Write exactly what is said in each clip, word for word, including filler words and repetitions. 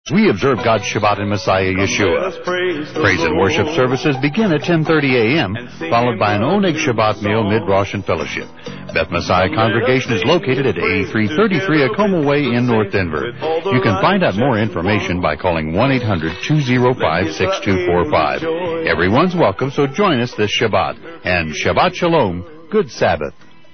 We observe God's Shabbat in Messiah Yeshua. Praise and worship services begin at ten thirty a.m., followed by an Oneg Shabbat meal, mid-Rosh, and fellowship. Beth Messiah congregation is located at eighty-three thirty-three Acoma Way in North Denver. You can find out more information by calling one eight hundred two oh five six two four five. Everyone's welcome, so join us this Shabbat. And Shabbat Shalom, good Sabbath.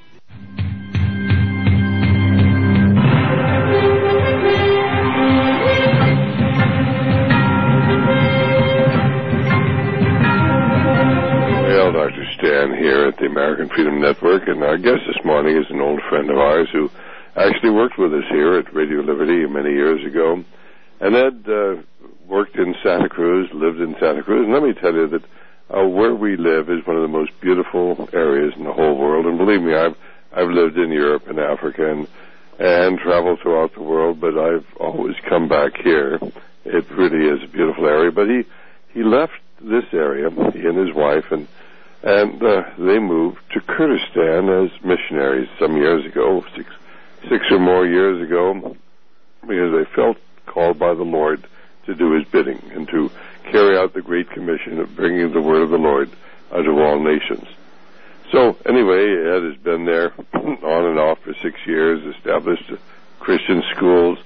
Doctor Stan here at the American Freedom Network, and our guest this morning is an old friend of ours who actually worked with us here at Radio Liberty many years ago. And Ed uh, worked in Santa Cruz, lived in Santa Cruz, and let me tell you that uh, where we live is one of the most beautiful areas in the whole world. And believe me, I've I've lived in Europe and Africa and and traveled throughout the world, but I've always come back here. It really is a beautiful area. But he he left this area, he and his wife, and And uh, they moved to Kurdistan as missionaries some years ago, six, six or more years ago, because they felt called by the Lord to do His bidding and to carry out the Great Commission of bringing the word of the Lord unto all nations. So anyway, Ed has been there on and off for six years, established Christian schools,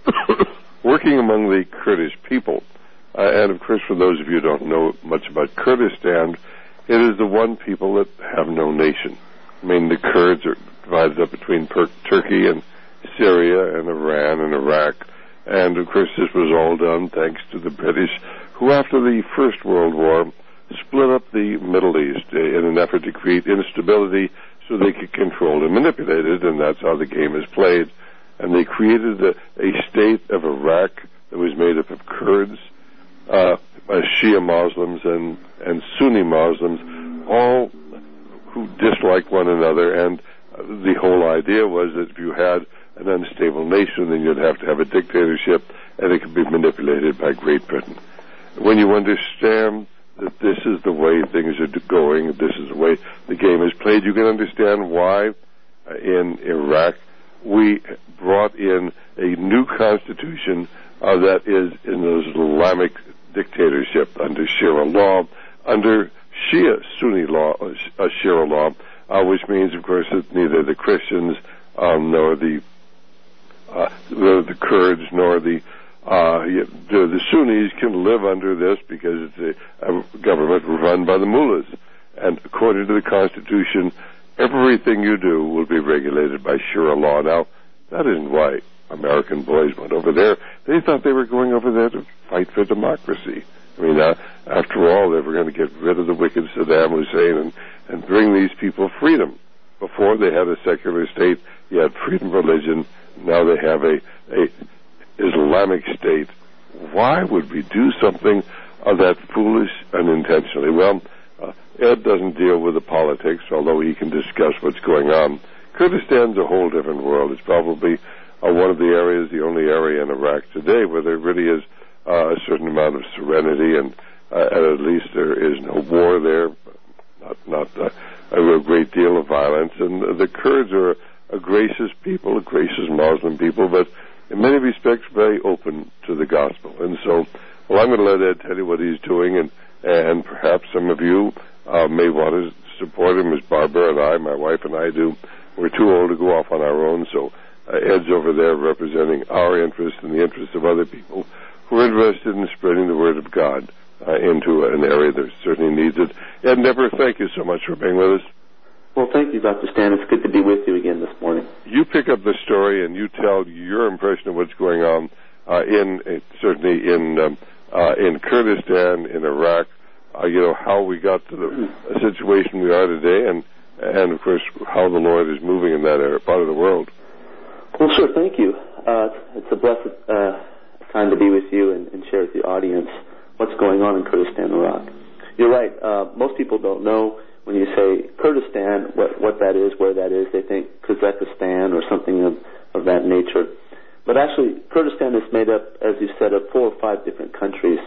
working among the Kurdish people. Uh, and of course, for those of you who don't know much about Kurdistan, it is the one people that have no nation. I mean, the Kurds are divided up between per- Turkey and Syria and Iran and Iraq. And, of course, this was all done thanks to the British, who, after the First World War, split up the Middle East in an effort to create instability so they could control and manipulate it, and that's how the game is played. And they created a, a state of Iraq that was made up of Kurds, uh, Shia Muslims, and and Sunni Muslims, all who dislike one another, and uh, the whole idea was that if you had an unstable nation, then you'd have to have a dictatorship, and it could be manipulated by Great Britain. When you understand that this is the way things are going, this is the way the game is played, you can understand why uh, in Iraq we brought in a new constitution uh, that is in those Islamic dictatorship under Sharia law, under Shia Sunni law, uh, Sharia law, uh, which means, of course, that neither the Christians um, nor the, uh, the the Kurds nor the uh, the, the Sunnis can live under this because it's a, a government run by the mullahs. And according to the Constitution, everything you do will be regulated by Sharia law. Now, that isn't why American boys went over there. They thought they were going over there to fight for democracy. I mean, uh, after all, they were going to get rid of the wicked Saddam Hussein and, and bring these people freedom. Before they had a secular state, you had freedom of religion. Now they have a, a Islamic state. Why would we do something of that foolish unintentionally? Well, uh, Ed doesn't deal with the politics, although he can discuss what's going on. Kurdistan's a whole different world. It's probably uh, one of the areas, the only area in Iraq today where there really is Uh, a certain amount of serenity, and, uh, and at least there is no war there, not, not uh, a great deal of violence. And uh, the Kurds are a gracious people, a gracious Muslim people, but in many respects very open to the gospel. And so, well, I'm going to let Ed tell you what he's doing, and, and perhaps some of you uh, may want to support him, as Barbara and I, my wife and I do. We're too old to go off on our own, so uh, Ed's over there representing our interests and the interests of other people who are interested in spreading the word of God uh, into an area that certainly needs it. Ed Nepper, thank you so much for being with us. Well, thank you, Doctor Stan. It's good to be with you again this morning. You pick up the story and you tell your impression of what's going on uh, in uh, certainly in um, uh, in Kurdistan, in Iraq. Uh, you know how we got to the uh, situation we are today, and and of course how the Lord is moving in that area, part of the world. Well, sure. Thank you. Uh, it's a blessed Uh, time to be with you and, and share with the audience what's going on in Kurdistan, Iraq. You're right. Uh, most people don't know when you say Kurdistan, what, what that is, where that is. They think Kazakhstan or something of, of that nature. But actually, Kurdistan is made up, as you said, of four or five different countries.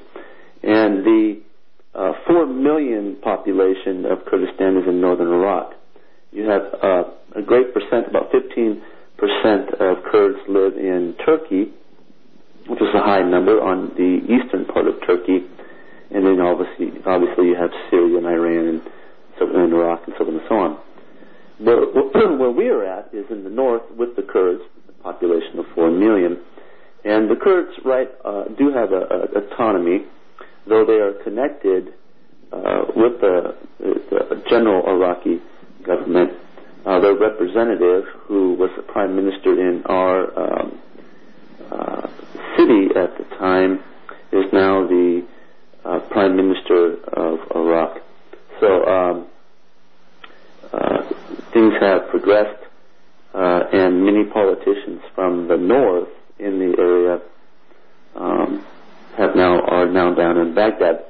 And the uh, four million population of Kurdistan is in northern Iraq. You have uh, a great percent, about fifteen percent of Kurds live in Turkey, which is a high number on the eastern part of Turkey, and then obviously, obviously you have Syria and Iran and, so, and Iraq and so on and so on. Where, where we are at is in the north with the Kurds, a population of four million, and the Kurds, right, uh, do have a, a autonomy, though they are connected uh, with the, the general Iraqi government. Uh, their representative, who was the prime minister in our um, uh, city at the time, is now the uh, prime minister of Iraq. So um, uh, things have progressed, uh, and many politicians from the north in the area um, have now are now down in Baghdad.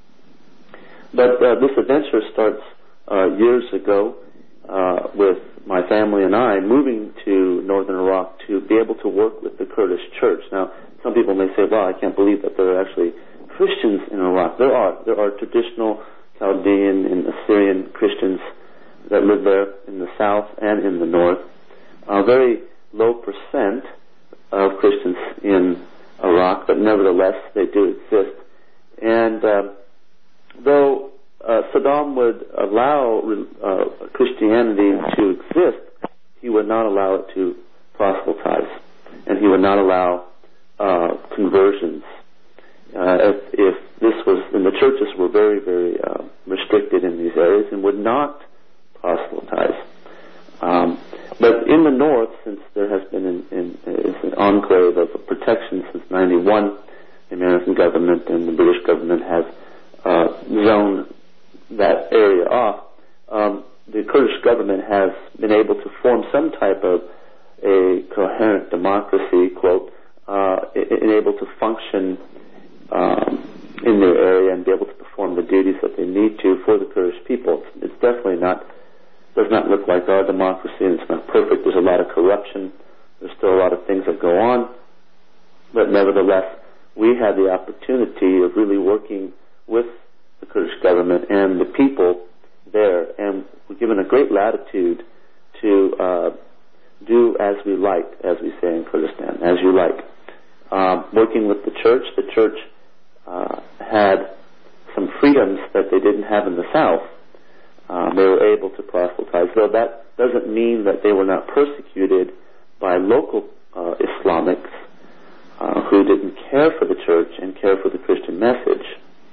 But uh, this adventure starts uh, years ago. Uh, with my family and I moving to northern Iraq to be able to work with the Kurdish church. Now, some people may say, well, I can't believe that there are actually Christians in Iraq. There are. There are traditional Chaldean and Assyrian Christians that live there in the south and in the north. A very low percent of Christians in Iraq, but nevertheless, they do exist. And uh, though Uh, Saddam would allow uh, Christianity to exist, he would not allow it to proselytize, and he would not allow uh, conversions. Uh, if, if this was, and the churches were very, very uh, restricted in these areas and would not proselytize. Um, but in the north, since there has been an, an, an enclave of protection since ninety-one, the American government and the British government have uh, zoned that area off. Um, the Kurdish government has been able to form some type of a coherent democracy, quote, uh, and able to function um, in their area and be able to perform the duties that they need to for the Kurdish people. It's definitely not, does not look like our democracy, and it's not perfect. There's a lot of corruption. There's still a lot of things that go on. But nevertheless, we had the opportunity of really working with the Kurdish government and the people there, and we're given a great latitude to uh, do as we like, as we say in Kurdistan, as you like. Um, working with the church, the church uh, had some freedoms that they didn't have in the south. Um, they were able to proselytize, though that doesn't mean that they were not persecuted by local uh, Islamics uh, who didn't care for the church and care for the Christian message.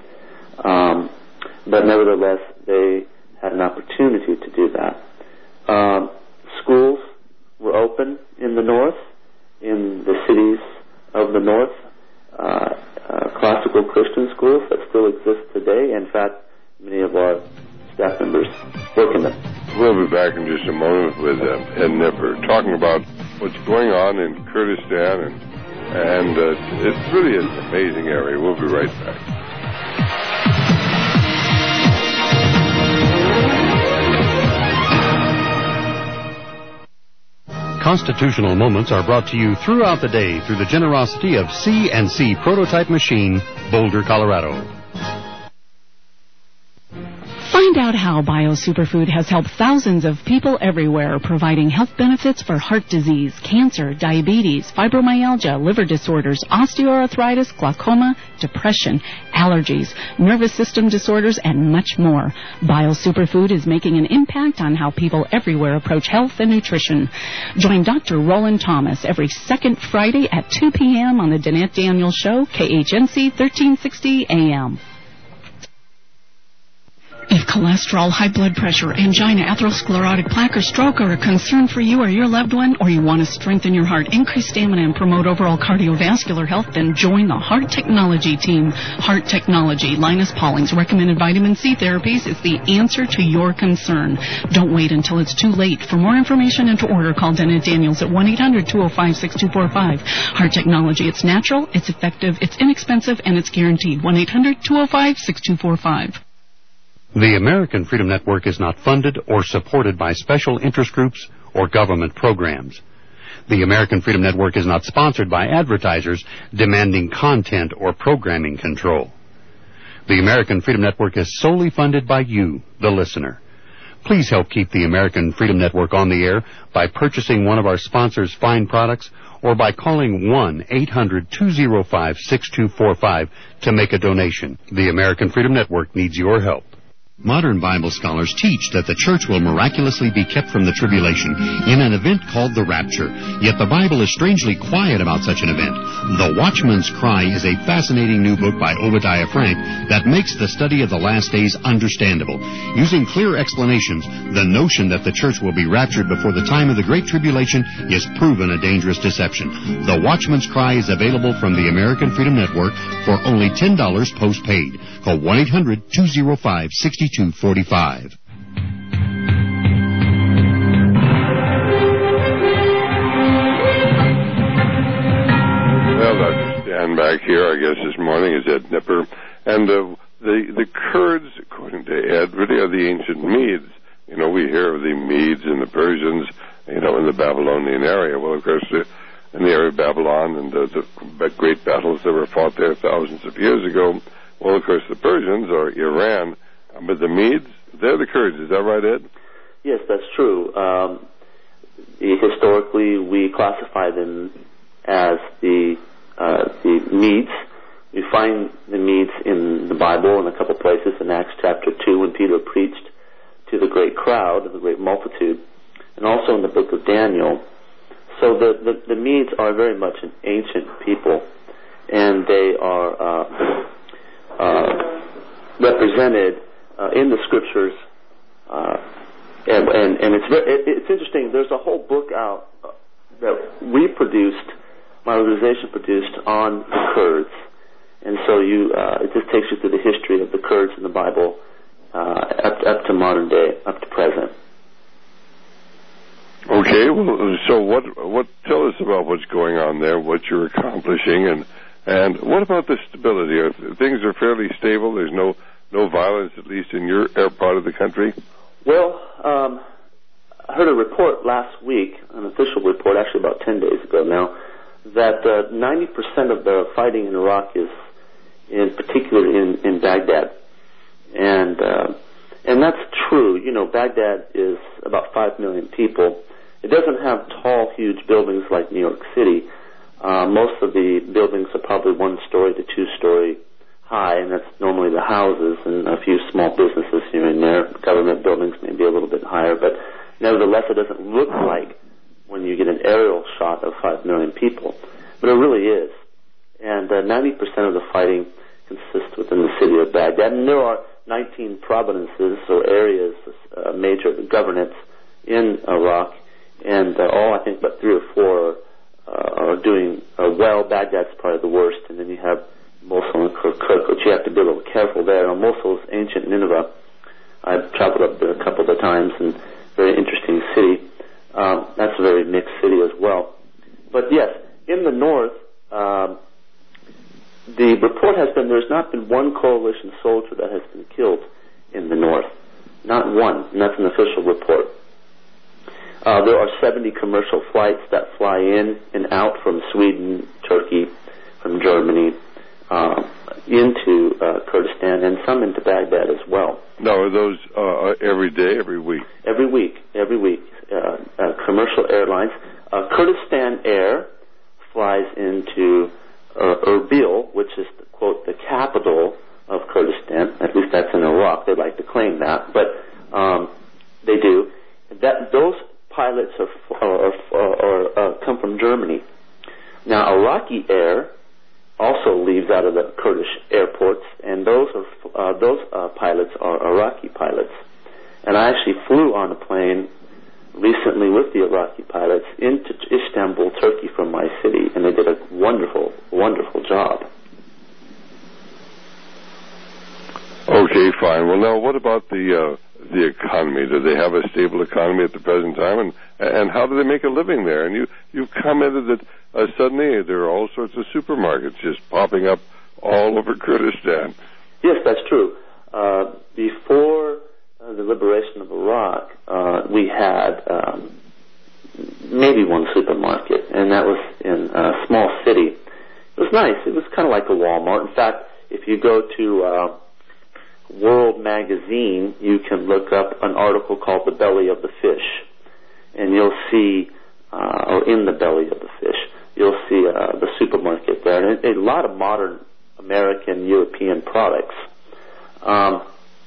Um, but nevertheless, they had an opportunity to do that. Um, schools were open in the north, in the cities of the north, uh, uh, classical Christian schools that still exist today. In fact, many of our staff members work in them. We'll be back in just a moment with uh, Ed Nipper talking about what's going on in Kurdistan, and, and uh, it's really an amazing area. We'll be right back. Constitutional Moments are brought to you throughout the day through the generosity of C and C Prototype Machine, Boulder, Colorado. Find out how BioSuperfood has helped thousands of people everywhere, providing health benefits for heart disease, cancer, diabetes, fibromyalgia, liver disorders, osteoarthritis, glaucoma, depression, allergies, nervous system disorders, and much more. BioSuperfood is making an impact on how people everywhere approach health and nutrition. Join Doctor Roland Thomas every second Friday at two p.m. on the Danette Daniels Show, K H N C thirteen sixty A M. If cholesterol, high blood pressure, angina, atherosclerotic plaque, or stroke are a concern for you or your loved one, or you want to strengthen your heart, increase stamina, and promote overall cardiovascular health, then join the Heart Technology team. Heart Technology, Linus Pauling's recommended vitamin C therapies, is the answer to your concern. Don't wait until it's too late. For more information and to order, call Danette Daniels at one eight hundred two oh five six two four five. Heart Technology, it's natural, it's effective, it's inexpensive, and it's guaranteed. one eight hundred two oh five six two four five. The American Freedom Network is not funded or supported by special interest groups or government programs. The American Freedom Network is not sponsored by advertisers demanding content or programming control. The American Freedom Network is solely funded by you, the listener. Please help keep the American Freedom Network on the air by purchasing one of our sponsors' fine products or by calling one eight hundred two oh five six two four five to make a donation. The American Freedom Network needs your help. Modern Bible scholars teach that the church will miraculously be kept from the tribulation in an event called the rapture. Yet the Bible is strangely quiet about such an event. The Watchman's Cry is a fascinating new book by Obadiah Frank that makes the study of the last days understandable. Using clear explanations, the notion that the church will be raptured before the time of the Great Tribulation is proven a dangerous deception. The Watchman's Cry is available from the American Freedom Network for only ten dollars postpaid. Call one eight hundred two oh five six two four five. Well, Doctor Stan back here, I guess this morning, is Ed Nipper. And uh, the, the Kurds, according to Ed, really are the ancient Medes. You know, we hear of the Medes and the Persians, you know, in the Babylonian area. Well, of course, the, in the area of Babylon and the, the great battles that were fought there thousands of years ago, well, of course, the Persians, or Iran, but the Medes, they're the Kurds. Is that right, Ed? Yes, that's true. Um, historically, we classify them as the uh, the Medes. We find the Medes in the Bible in a couple places, in Acts chapter two, when Peter preached to the great crowd, the great multitude, and also in the book of Daniel. So the, the, the Medes are very much an ancient people, and they are uh, uh, represented Uh, in the scriptures, uh, and, and, and it's it, it's interesting. There's a whole book out uh, that we produced, my organization produced, on the Kurds, and so you uh, it just takes you through the history of the Kurds in the Bible uh, up up to modern day, up to present. Okay, well, so what what tell us about what's going on there, what you're accomplishing, and and what about the stability? Are, things are fairly stable. There's no No violence, at least in your part of the country? Well, um, I heard a report last week, an official report, actually about ten days ago now, that uh, ninety percent of the fighting in Iraq is, in particular, in, in Baghdad. And uh, and that's true. You know, Baghdad is about five million people. It doesn't have tall, huge buildings like New York City. Uh, most of the buildings are probably one-story to two-story high, and that's normally the houses and a few small businesses here and there. Government buildings may be a little bit higher, but nevertheless, it doesn't look like when you get an aerial shot of five million people. But it really is. And uh, ninety percent of the fighting consists within the city of Baghdad. And there are nineteen provinces or areas, uh, major governorates in Iraq, and uh, all, I think, but three or four uh, are doing uh, well. Baghdad's probably the worst, and then you have Mosul and Kirkuk, which you have to be a little careful there. Now, Mosul's ancient Nineveh. I've traveled up there a couple of times, and very interesting city. Um, that's a very mixed city as well. But yes, in the north, um, the report has been there's not been one coalition soldier that has been killed in the north. Not one, and that's an official report. Uh, there are seventy commercial flights that fly in and out from Sweden, Turkey, from Germany, Uh, into uh, Kurdistan, and some into Baghdad as well. Now, are those uh, every day, every week? Every week, every week. Uh, uh, commercial airlines. Uh, Kurdistan Air flies into uh, Erbil, which is, the, quote, the capital of Kurdistan. At least that's in Iraq. They like to claim that, but um, they do. That those pilots are, are, are, are uh, come from Germany. Now, Iraqi Air also leaves out of the Kurdish airports, and those are uh, those uh, pilots are Iraqi pilots. And I actually flew on a plane recently with the Iraqi pilots into Istanbul, Turkey, from my city, and they did a wonderful, wonderful job. Okay, fine. Well, now, what about the uh, the economy? Do they have a stable economy at the present time, and and how do they make a living there? And you you've commented that uh, suddenly there are all sorts of supermarkets just popping up all over Kurdistan. Yes, that's true. Uh, before uh, the liberation of Iraq, uh, we had um, maybe one supermarket, and that was in a small city. It was nice. It was kind of like a Walmart. In fact, if you go to uh, World Magazine, you can look up an article called The Belly of the Fish, and you'll see, uh, or In the Belly of the Fish, you'll see uh, the supermarket there, and a, a lot of modern American, European products. Um,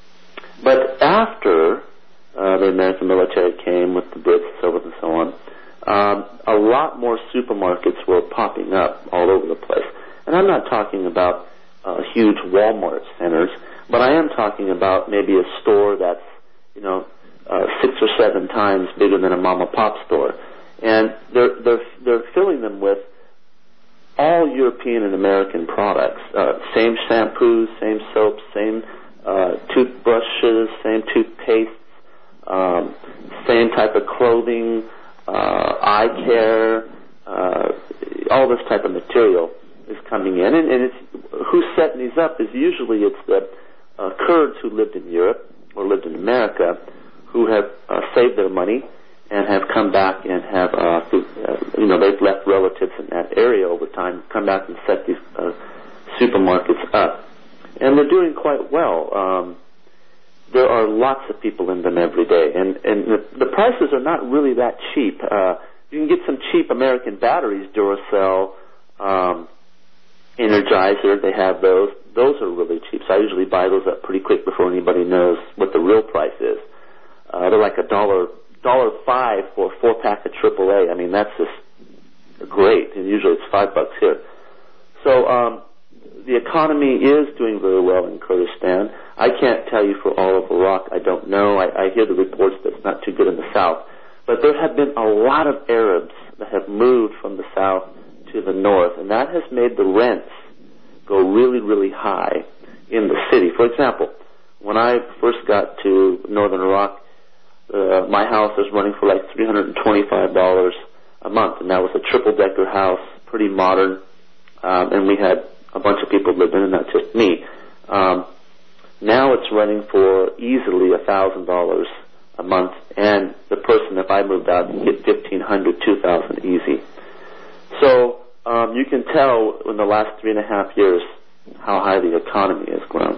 but after uh, the American military came with the Brits and so forth and so on, um, a lot more supermarkets were popping up all over the place. And I'm not talking about uh, huge Walmart centers, but I am talking about maybe a store that's, you know, uh, six or seven times bigger than a mom and pop store. And they're, they're, they're filling them with all European and American products. Uh, same shampoos, same soaps, same uh, toothbrushes, same toothpastes, um, same type of clothing, uh, eye care, uh, all this type of material is coming in. And, and it's, who's setting these up is usually it's the uh, Kurds who lived in Europe or lived in America who have uh, saved their money and have come back and have, uh, you know, they've left relatives in that area over time, come back and set these uh, supermarkets up. And they're doing quite well. Um, there are lots of people in them every day. And, and the, the prices are not really that cheap. Uh, you can get some cheap American batteries, Duracell, um, Energizer, they have those. Those are really cheap. So I usually buy those up pretty quick before anybody knows what the real price is. Uh, they're like a dollar dollar five for a four pack of triple A. I mean, that's just great. And usually it's five bucks here. So um, the economy is doing very well in Kurdistan. I can't tell you for all of Iraq. I don't know. I, I hear the reports that it's not too good in the south. But there have been a lot of Arabs that have moved from the south to the north, and that has made the rents go really, really high in the city. For example, when I first got to northern Iraq, Uh, my house was running for like three hundred twenty-five dollars a month, and that was a triple-decker house, pretty modern, um, and we had a bunch of people living in it, not just me. Um, now it's running for easily one thousand dollars a month, and the person, if I moved out, would get fifteen hundred dollars, two thousand dollars easy. So um, you can tell in the last three and a half years how high the economy has grown.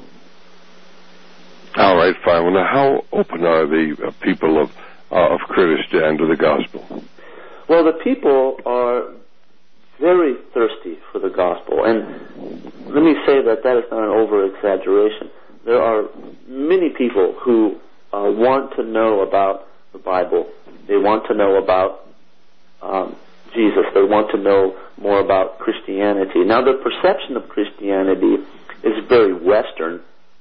All right, fine. Well, now, how open are the uh, people of uh, of Kurdistan to the gospel? Well, the people are very thirsty for the gospel, and let me say that that is not an over-exaggeration. There are many people who uh, want to know about the Bible. They want to know about um, Jesus. They want to know more about Christianity. Now, the perception of Christianity is very Western.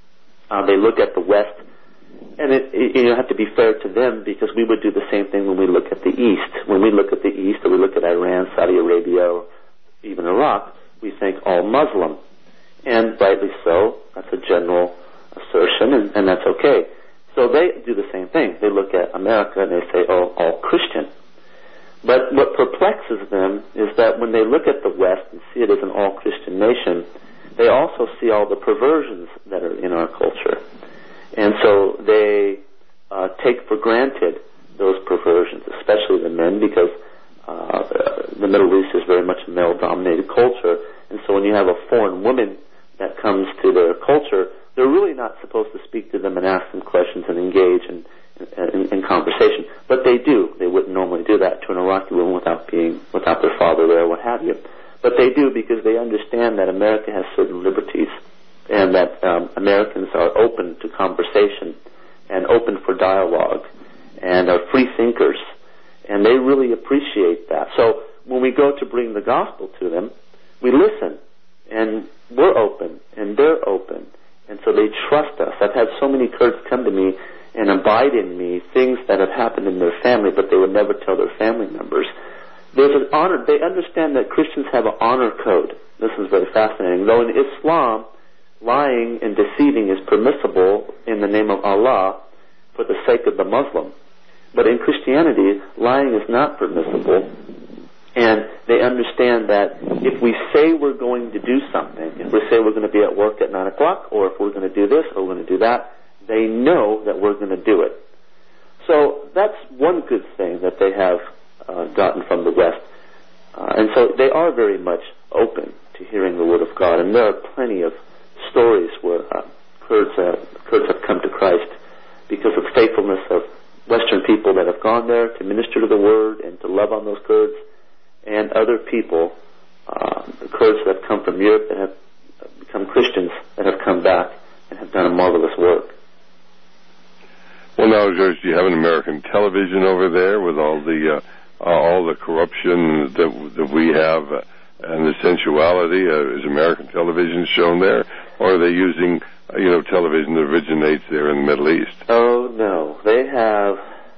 Uh, they look at the West, and it, it, you have to be fair to them because we would do the same thing when we look at the East. When we look at the East, or we look at Iran, Saudi Arabia, or even Iraq, we think all Muslim. And rightly so. That's a general assertion, and, and that's okay. So they do the same thing. They look at America and they say, oh, all Christian. But what perplexes them is that when they look at the West and see it as an all-Christian nation, they also see all the perversions that are in our culture. And so they uh, take for granted those perversions, especially the men, because uh, the Middle East is very much a male-dominated culture. And so when you have a foreign woman that comes to their culture, they're really not supposed to speak to them and ask them questions and engage in, in, in conversation. But they do. They wouldn't normally do that to an Iraqi woman without being, without their father there, what have you. But they do because they understand that America has certain liberties and that um, Americans are open to conversation and open for dialogue and are free thinkers. And they really appreciate that. So when we go to bring the gospel to them, we listen and we're open and they're open. And so they trust us. I've had so many Kurds come to me and abide in me things that have happened in their family, but they would never tell their family members. There's an honor. They understand that Christians have an honor code. This is very fascinating. Though in Islam, lying and deceiving is permissible in the name of Allah for the sake of the Muslim. But in Christianity, lying is not permissible. And they understand that if we say we're going to do something, if we say we're going to be at work at nine o'clock, or if we're going to do this or we're going to do that, they know that we're going to do it. So that's one good thing that they have Uh, gotten from the West. Uh, and so they are very much open to hearing the Word of God. And there are plenty of stories where uh, Kurds, uh, Kurds have come to Christ because of faithfulness of Western people that have gone there to minister to the Word and to love on those Kurds. and other people, uh, the Kurds that have come from Europe that have become Christians that have come back and have done a marvelous work. Well, now, George, do you have an American television over there with all the uh, uh, all the corruption that that we have uh, and the sensuality? Uh, is American television shown there, or are they using uh, you know television that originates there in the Middle East? Oh no, they have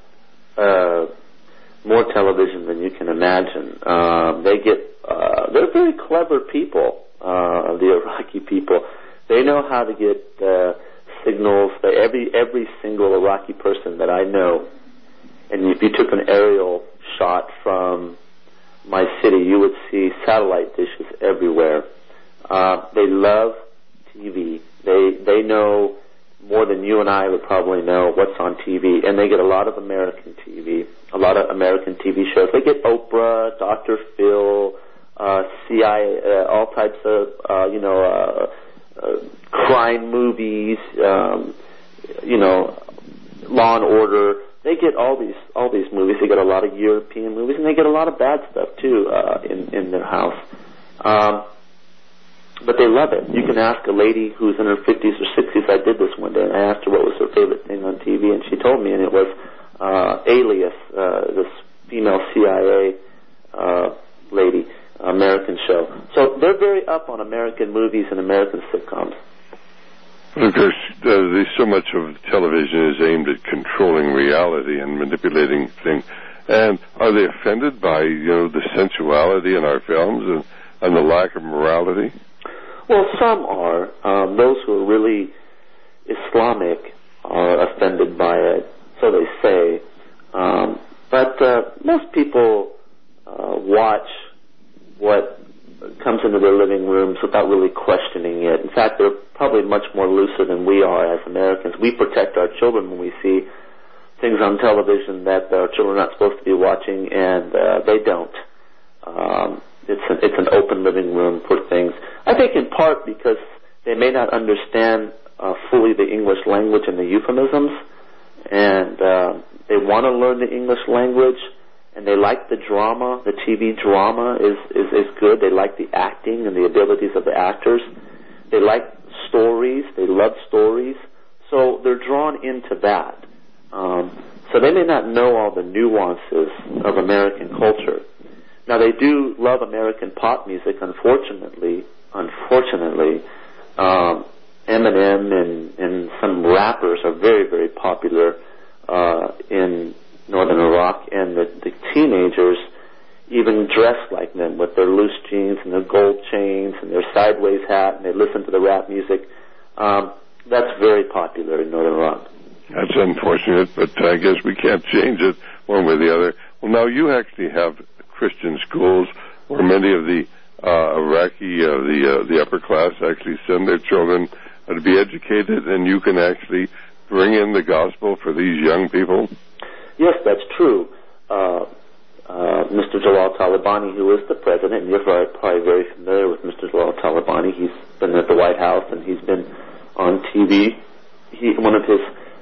uh, more television than you can imagine. Um, they get uh, they're very clever people, uh, the Iraqi people. They know how to get uh, signals. That every every single Iraqi person that I know, and if you took an aerial shot from my city, you would see satellite dishes everywhere. Uh, they love T V. They they know more than you and I would probably know what's on T V, and they get a lot of American T V, a lot of American T V shows. They get Oprah, Doctor Phil, uh, C I A, uh, all types of uh, you know uh, uh, crime movies, um, you know, Law and Order. They get all these all these movies. They get a lot of European movies, and they get a lot of bad stuff too uh, in in their house. Um, But they love it. You can ask a lady who's in her fifties or sixties. I did this one day, and I asked her what was her favorite thing on T V, and she told me, and it was uh, Alias, uh, this female C I A uh, lady, American show. So they're very up on American movies and American sitcoms. Of course, uh, there's so much of television is aimed at controlling reality and manipulating things. And are they offended by, you know, the sensuality in our films and, and the lack of morality? Well, some are. Um, those who are really Islamic are offended by it, so they say. Um, but uh, most people uh, watch what comes into their living rooms without really questioning it. In fact, they're probably much more lucid than we are as Americans. We protect our children when we see things on television that our children are not supposed to be watching, and uh, they don't. Um, it's, an, it's an open living room for things. I think in part because they may not understand uh, fully the English language and the euphemisms, and uh, they want to learn the English language, and they like the drama. The T V drama is, is, is good. They like the acting and the abilities of the actors. They like stories. They love stories. So they're drawn into that. Um, so they may not know all the nuances of American culture. Now, they do love American pop music, unfortunately. Unfortunately, um, Eminem and, and some rappers are very, very popular uh, in northern Iraq, and the, the teenagers even dress like them with their loose jeans and their gold chains and their sideways hat, and they listen to the rap music. Um, that's very popular in northern Iraq. That's unfortunate, but I guess we can't change it one way or the other. Well, now you actually have Christian schools where many of the uh, Iraqi, uh, the uh, the upper class, actually send their children uh, to be educated, and you can actually bring in the gospel for these young people. Yes, that's true. Uh, uh, Mister Jalal Talabani, who is the president, and you're very, probably very familiar with Mister Jalal Talabani. He's been at the White House, and he's been on T V. He, one of his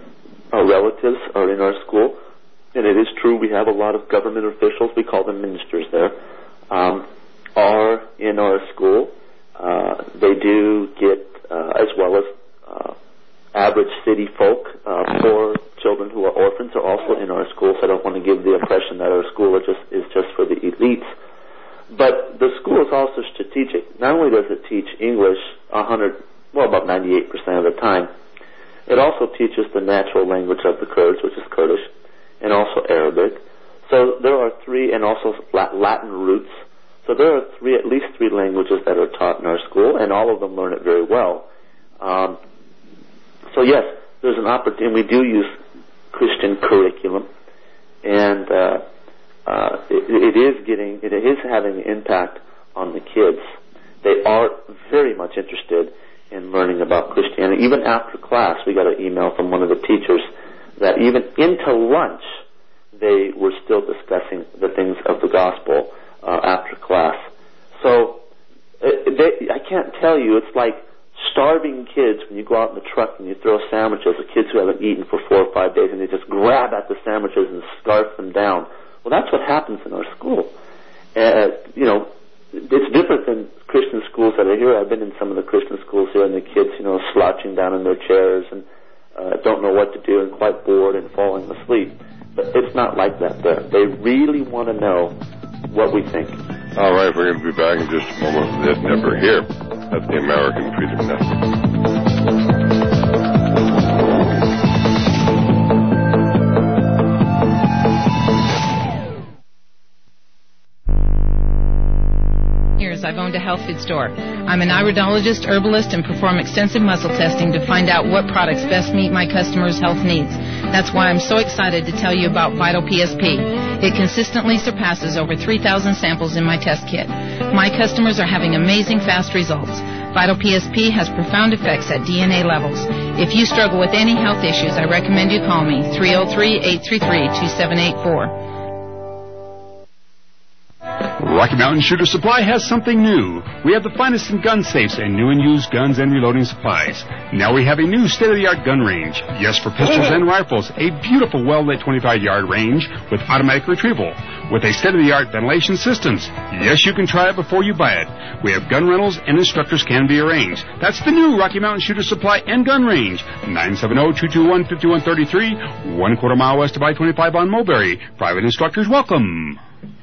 uh, relatives are in our school, and it is true we have a lot of government officials, we call them ministers there, um, are in our school. Uh, they do get, uh, as well as uh, average city folk, uh, poor children who are orphans are also in our school, so I don't want to give the impression that our school is just, is just for the elites. But the school is also strategic. Not only does it teach English one hundred, well, about ninety-eight percent of the time, it also teaches the natural language of the Kurds, which is Kurdish, and also Arabic. So there are three, and also Latin roots. So there are three, at least three languages that are taught in our school, and all of them learn it very well. Um, so yes, there's an opportunity. We do use Christian curriculum, and uh, uh, it, it is getting, it is having an impact on the kids. They are very much interested in learning about Christianity. Even after class, we got an email from one of the teachers that even into lunch, they were still discussing the things of the gospel uh, after class. So it, they, I can't tell you, it's like starving kids when you go out in the truck and you throw sandwiches, the kids who haven't eaten for four or five days, and they just grab at the sandwiches and scarf them down. Well, that's what happens in our school. Uh, you know, it's different than Christian schools that are here. I've been in some of the Christian schools here, and the kids, you know, slouching down in their chairs and uh, don't know what to do and quite bored and falling asleep. But it's not like that there. They really want to know what we think. All right, we're going to be back in just a moment with Ed Never here at the American Freedom Network. I've owned a health food store. I'm an iridologist, herbalist, and perform extensive muscle testing to find out what products best meet my customers' health needs. That's why I'm so excited to tell you about Vital P S P. It consistently surpasses over three thousand samples in my test kit. My customers are having amazing fast results. Vital P S P has profound effects at D N A levels. If you struggle with any health issues, I recommend you call me, three oh three, eight three three, two seven eight four. Rocky Mountain Shooter Supply has something new. We have the finest in gun safes and new and used guns and reloading supplies. Now we have a new state-of-the-art gun range. Yes, for pistols and rifles, a beautiful well-lit twenty-five yard range with automatic retrieval. With a state-of-the-art ventilation systems. Yes, you can try it before you buy it. We have gun rentals and instructors can be arranged. That's the new Rocky Mountain Shooter Supply and Gun Range. nine seven zero, two two one, five one three three, one quarter mile west of I twenty-five on Mulberry. Private instructors welcome.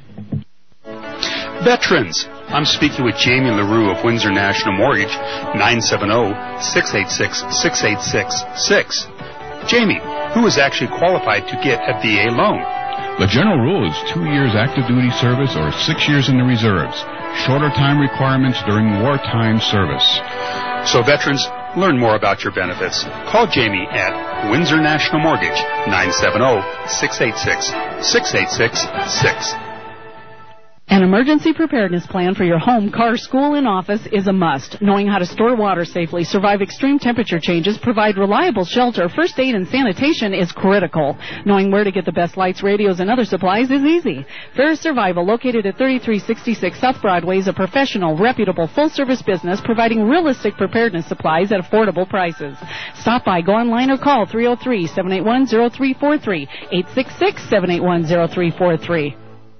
Veterans. I'm speaking with Jamie LaRue of Windsor National Mortgage, nine seven zero, six eight six, six eight six six. Jamie, who is actually qualified to get a V A loan? The general rule is two years active duty service or six years in the reserves. Shorter time requirements during wartime service. So veterans, learn more about your benefits. Call Jamie at Windsor National Mortgage, nine seven zero, six eight six, six eight six six. An emergency preparedness plan for your home, car, school, and office is a must. Knowing how to store water safely, survive extreme temperature changes, provide reliable shelter, first aid, and sanitation is critical. Knowing where to get the best lights, radios, and other supplies is easy. Ferris Survival, located at thirty-three sixty-six South Broadway, is a professional, reputable, full-service business providing realistic preparedness supplies at affordable prices. Stop by, go online, or call three oh three, seven eight one, oh three four three, eight six six, seven eight one, oh three four three.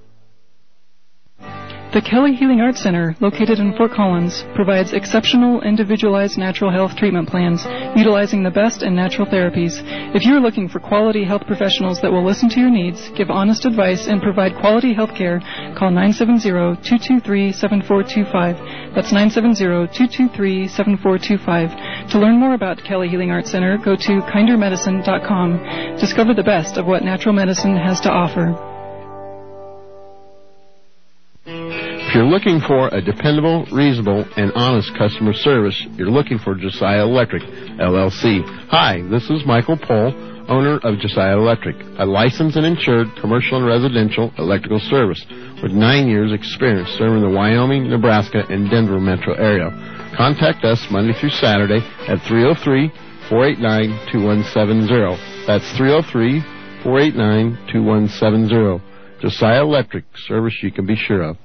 The Kelly Healing Arts Center, located in Fort Collins, provides exceptional individualized natural health treatment plans utilizing the best in natural therapies. If you are looking for quality health professionals that will listen to your needs, give honest advice, and provide quality health care, call nine seven zero, two two three, seven four two five. That's nine seven zero, two two three, seven four two five. To learn more about Kelly Healing Arts Center, go to kinder medicine dot com. Discover the best of what natural medicine has to offer. If you're looking for a dependable, reasonable, and honest customer service, you're looking for Josiah Electric, L L C. Hi, this is Michael Pohl, owner of Josiah Electric, a licensed and insured commercial and residential electrical service with nine years experience serving the Wyoming, Nebraska, and Denver metro area. Contact us Monday through Saturday at three oh three, four eight nine, two one seven zero. That's three oh three, four eight nine, two one seven zero. Josiah Electric, service you can be sure of.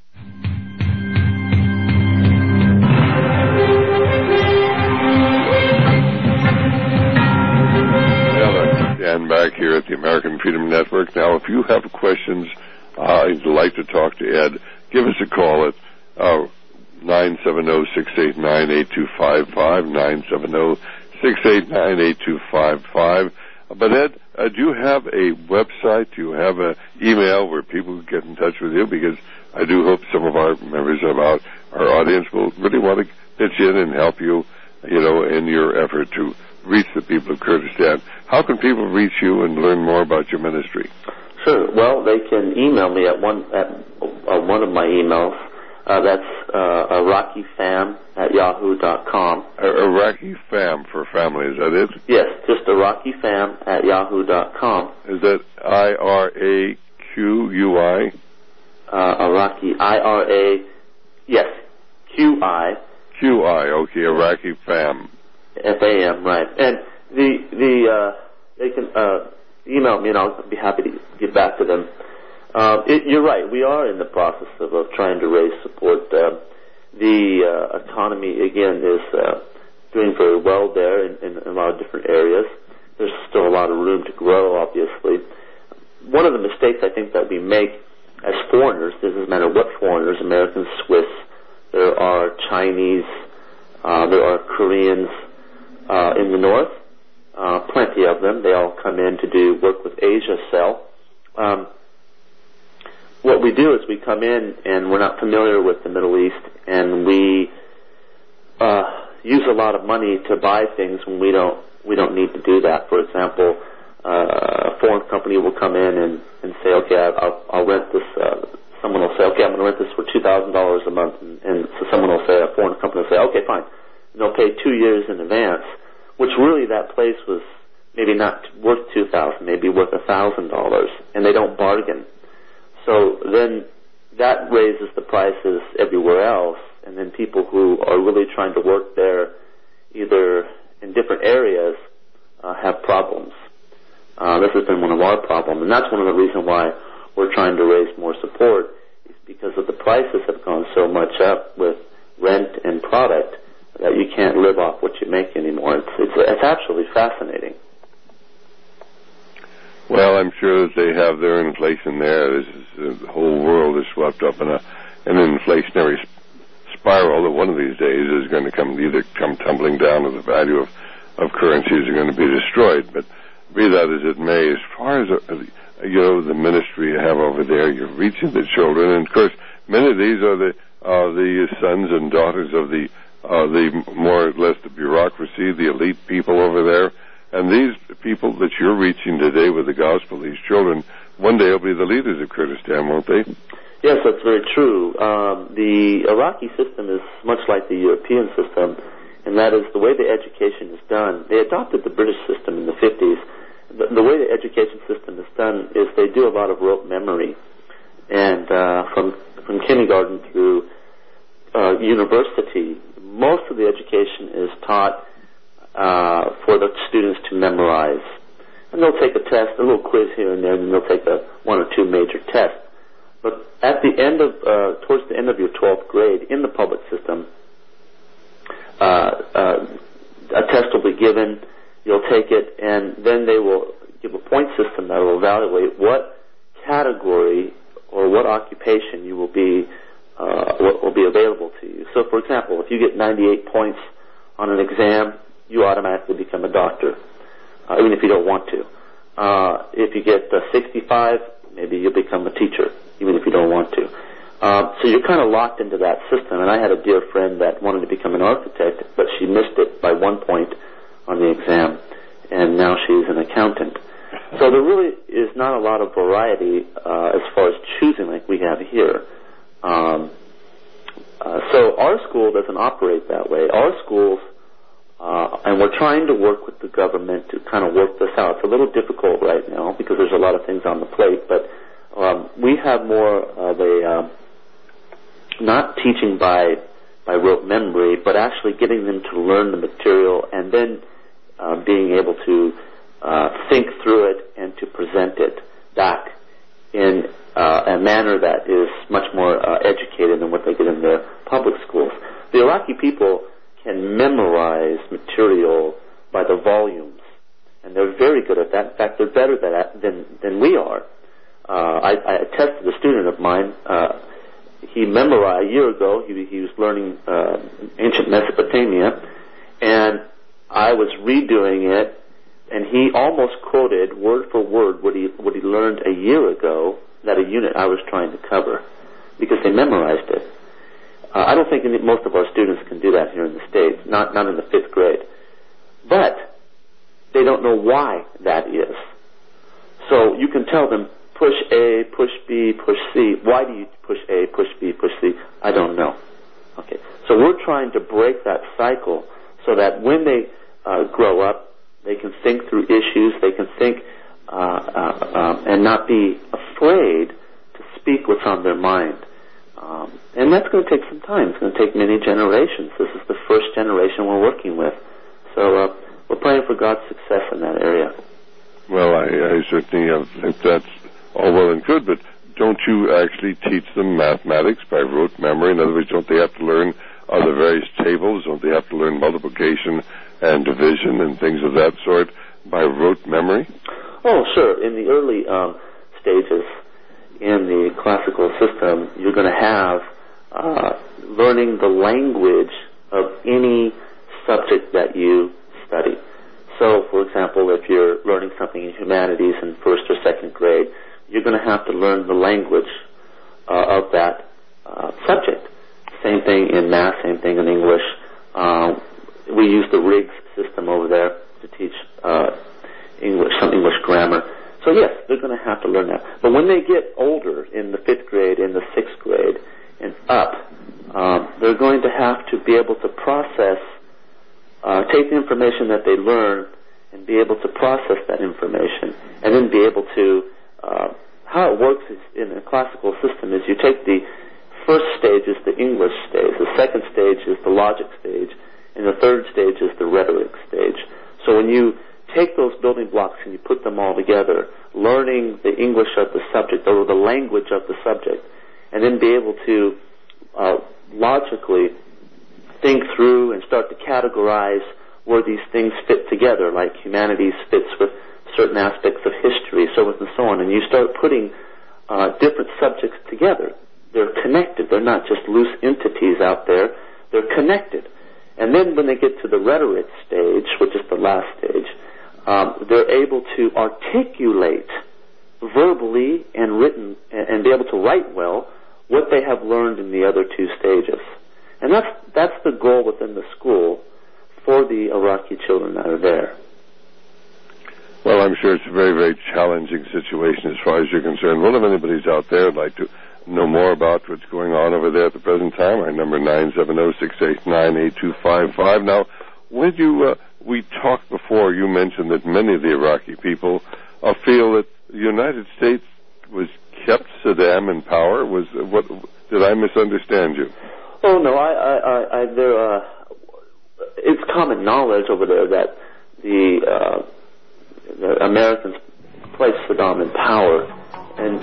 Dan back here at the American Freedom Network. Now, if you have questions, uh, you'd like to talk to Ed, give us a call at uh, nine seven zero, six eight nine, eight two five five, nine seven zero, six eight nine, eight two five five. But Ed, uh, do you have a website? Do you have an email where people can get in touch with you? Because I do hope some of our members of our, our audience will really want to pitch in and help you, you know, in your effort to reach the people of Kurdistan. How can people reach you and learn more about your ministry? Sure. Well, they can email me at one at uh, one of my emails. Uh, that's uh, IraqiFam at yahoo dot com. Uh, Iraqi Fam for family, is that it? Yes, just IraqiFam at yahoo dot com. Is that I R A Q U I? Uh, Iraqi, I R A, yes, Q I. Q I, okay, Iraqi Fam. F A M, right. And the, the, uh, they can, uh, email me and I'll be happy to get back to them. Uh, it, you're right, we are in the process of, of trying to raise support. Uh, the, uh, economy, again, is, uh, doing very well there in, in, in a lot of different areas. There's still a lot of room to grow, obviously. One of the mistakes I think that we make as foreigners. It doesn't matter what foreigners, Americans, Swiss, there are Chinese, uh, there are Koreans uh, in the north, uh, plenty of them. They all come in to do work with Asia Cell. Um, what we do is we come in and we're not familiar with the Middle East, and we uh, use a lot of money to buy things when we don't we don't need to do that. For example, uh, a foreign company will come in and, and say, okay, I'll, I'll rent this. Uh, someone will say, okay, I'm going to rent this for two thousand dollars a month, and, and so someone will say, a foreign company will say, okay, fine. And they'll pay two years in advance, which really that place was maybe not worth two thousand dollars, maybe worth a thousand dollars, and they don't bargain. So then that raises the prices everywhere else, and then people who are really trying to work there, either in different areas, uh, have problems. Uh, this has been one of our problems, and that's one of the reasons why we're trying to raise more support, is because of the prices have gone so much up with rent and product that you can't live off what you make anymore. It's it's, it's absolutely fascinating. Well, I'm sure that they have their inflation there. This is, uh, the whole world is swept up in a in an inflationary spiral that one of these days is going to come either come tumbling down, or the value of, of currencies are going to be destroyed. But be that as it may, as far as uh, you know, the ministry you have over there, you're reaching the children, and of course, many of these are the uh, the sons and daughters of the uh, the more or less the bureaucracy, the elite people over there. And these people that you're reaching today with the gospel, these children, one day will be the leaders of Kurdistan, won't they? Yes, that's very true. Um, the Iraqi system is much like the European system, and that is the way the education is done. They adopted the British system in the fifties. The, the way the education system is done is they do a lot of rote memory. And uh, from, from kindergarten through uh, university, most of the education is taught Uh, for the students to memorize. And they'll take a test, a little quiz here and there, and they'll take a one or two major tests. But at the end of, uh, towards the end of your twelfth grade, in the public system, uh, uh, a test will be given, you'll take it, and then they will give a point system that will evaluate what category or what occupation you will be, uh, what will be available to you. So, for example, if you get ninety-eight points on an exam, you automatically become a doctor, uh, even if you don't want to. Uh, if you get uh, sixty-five, maybe you'll become a teacher, even if you don't want to. Uh, so you're kind of locked into that system. And I had a dear friend that wanted to become an architect, but she missed it by one point on the exam, and now she's an accountant. So there really is not a lot of variety uh, as far as choosing like we have here. Um, uh, so our school doesn't operate that way. Our schools Uh, and we're trying to work with the government to kind of work this out. It's a little difficult right now because there's a lot of things on the plate, but um, we have more of a, uh, not teaching by by rote memory, but actually getting them to learn the material and then uh, being able to uh, think through it and to present it back in uh, a manner that is much more uh, educated than what they get in their public schools. The Iraqi people can memorize material by the volumes, and they're very good at that. In fact, they're better than than, than we are. Uh, I, I attested a student of mine. Uh, he memorized a year ago. He, he was learning uh, ancient Mesopotamia, and I was redoing it, and he almost quoted word for word what he what he learned a year ago that a unit I was trying to cover, because they memorized it. Uh, I don't think any, most of our students can do that here in the States, not not in the fifth grade. But they don't know why that is. So you can tell them, push A, push B, push C. Why do you push A, push B, push C? I don't know. Okay. So we're trying to break that cycle so that when they uh, grow up, they can think through issues, they can think uh, uh, um, and not be afraid to speak what's on their mind. Um, and that's going to take some time. It's going to take many generations. This is the first generation we're working with. So uh, we're praying for God's success in that area. Well, I, I certainly uh, think that's all well and good, but don't you actually teach them mathematics by rote memory? In other words, don't they have to learn uh, the various tables? Don't they have to learn multiplication and division and things of that sort by rote memory? Oh, sure. In the early um, stages, in the classical system, you're going to have uh, learning the language of any subject that you study. So, for example, if you're learning something in humanities in first or second grade, you're going to have to learn the language uh, of that uh, subject. Same thing in math, same thing in English. Uh, we use the Riggs system over there to teach uh, English, some English grammar. So yes, they're going to have to learn that. But when they get older, in the fifth grade, in the sixth grade, and up, um, they're going to have to be able to process, uh, take the information that they learn and be able to process that information, and then be able to, uh, how it works is in a classical system is you take the first stage is the English stage, the second stage is the logic stage, and the third stage is the rhetoric stage. So when you take those building blocks and you put them all together, learning the English of the subject or the language of the subject, and then be able to uh, logically think through and start to categorize where these things fit together, like humanities fits with certain aspects of history, so forth and so on, and you start putting uh, different subjects together. They're connected. They're not just loose entities out there. They're connected. And then when they get to the rhetoric stage, which is the last stage, um, they're able to articulate verbally and written and, and be able to write well what they have learned in the other two stages. And that's that's the goal within the school for the Iraqi children that are there. Well, I'm sure it's a very, very challenging situation as far as you're concerned. Well, if anybody's out there would like to know more about what's going on over there at the present time, our number nine seven zero, six eight nine, eight two five five. Now, when you, uh, we talked before, you mentioned that many of the Iraqi people uh, feel that the United States was kept Saddam in power. Was what? Did I misunderstand you? Oh no, I, I, I, I there. Uh, it's common knowledge over there that the, uh, the Americans placed Saddam in power, and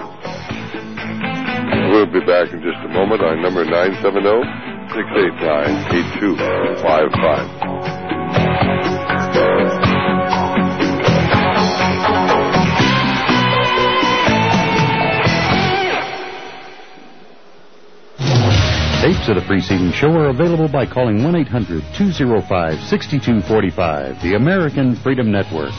we'll be back in just a moment. Our number nine seven zero, six eight nine, eight two five five. Tapes of the preceding show are available by calling one eight hundred, two oh five, six two four five, the American Freedom Network.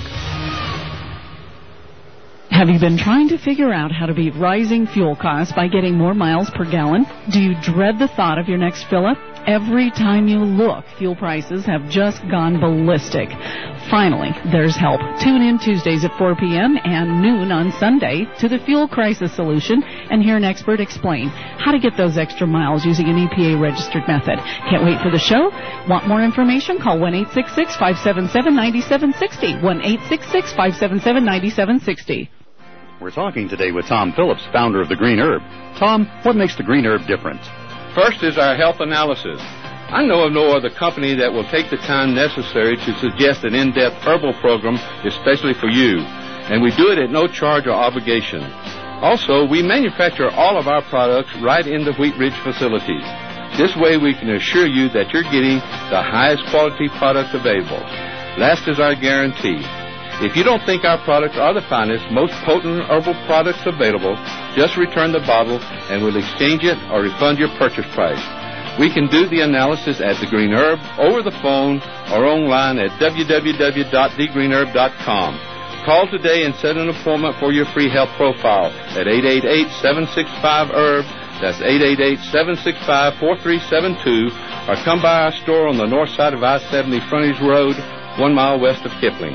Have you been trying to figure out how to beat rising fuel costs by getting more miles per gallon? Do you dread the thought of your next fill-up? Every time you look, fuel prices have just gone ballistic. Finally, there's help. Tune in Tuesdays at four p.m. and noon on Sunday to the Fuel Crisis Solution and hear an expert explain how to get those extra miles using an E P A-registered method. Can't wait for the show? Want more information? Call one eight six six, five seven seven, nine seven six zero, one eight six six, five seven seven, nine seven six zero. We're talking today with Tom Phillips, founder of the Green Herb. Tom, what makes the Green Herb different? First is our health analysis. I know of no other company that will take the time necessary to suggest an in-depth herbal program, especially for you. And we do it at no charge or obligation. Also, we manufacture all of our products right in the Wheat Ridge facilities. This way we can assure you that you're getting the highest quality product available. Last is our guarantee. If you don't think our products are the finest, most potent herbal products available, just return the bottle and we'll exchange it or refund your purchase price. We can do the analysis at The Green Herb, over the phone, or online at w w w dot the green herb dot com. Call today and set an appointment for your free health profile at eight eight eight, seven six five, herb. That's eight eight eight, seven six five, four three seven two. Or come by our store on the north side of I seventy Frontage Road, one mile west of Kipling.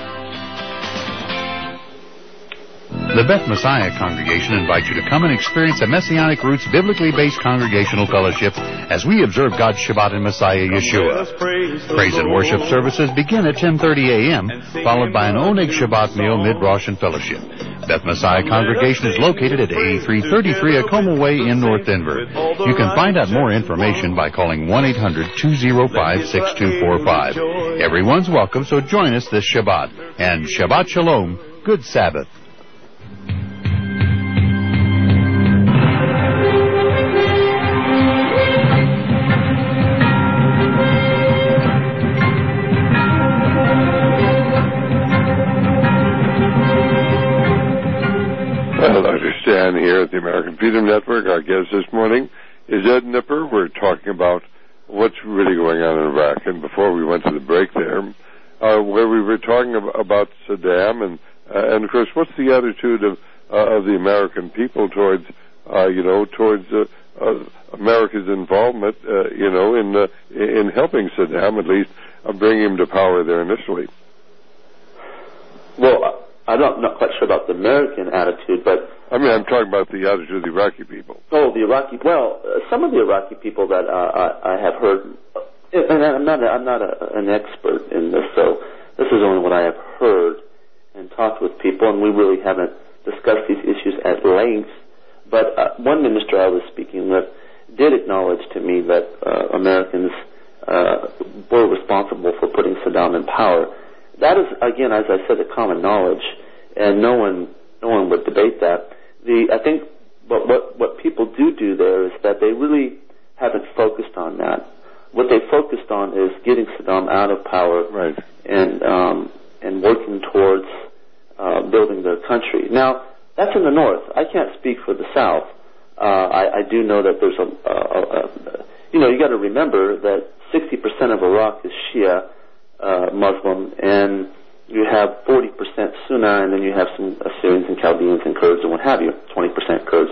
The Beth Messiah Congregation invites you to come and experience a Messianic Roots biblically based congregational fellowship as we observe God's Shabbat in Messiah Yeshua. Praise and worship services begin at ten thirty a.m., followed by an Oneg Shabbat meal mid-Rosh and fellowship. Beth Messiah Congregation is located at eighty-three thirty-three Acoma Way in North Denver. You can find out more information by calling one eight hundred, two oh five, six two four five. Everyone's welcome, so join us this Shabbat. And Shabbat Shalom, good Sabbath. Well, understand here at the American Freedom Network. Our guest this morning is Ed Nipper. We're talking about what's really going on in Iraq. And before we went to the break there, uh, where we were talking ab- about Saddam, and, uh, and of course, what's the attitude of, uh, of the American people towards, uh, you know, towards uh, uh, America's involvement, uh, you know, in uh, in helping Saddam, at least uh, bring him to power there initially? Well, I'm not, not quite sure about the American attitude, but I mean, I'm talking about the attitude of the Iraqi people. Oh, the Iraqi. Well, uh, some of the Iraqi people that uh, I, I have heard, and I'm not, a, I'm not a, an expert in this, so this is only what I have heard and talked with people, and we really haven't discussed these issues at length. But uh, one minister I was speaking with did acknowledge to me that uh, Americans uh, were responsible for putting Saddam in power. That is, again, as I said, a common knowledge, and no one, no one would debate that. The, I think what, what, what people do do there is that they really haven't focused on that. What they focused on is getting Saddam out of power, right, and um, and working towards uh, building their country. Now, that's in the north. I can't speak for the south. Uh, I, I do know that there's a, a, a, a you know, you got to remember that sixty percent of Iraq is Shia uh, Muslim, and you have forty percent Sunni, and then you have some Assyrians and Chaldeans and Kurds and what have you, twenty percent Kurds.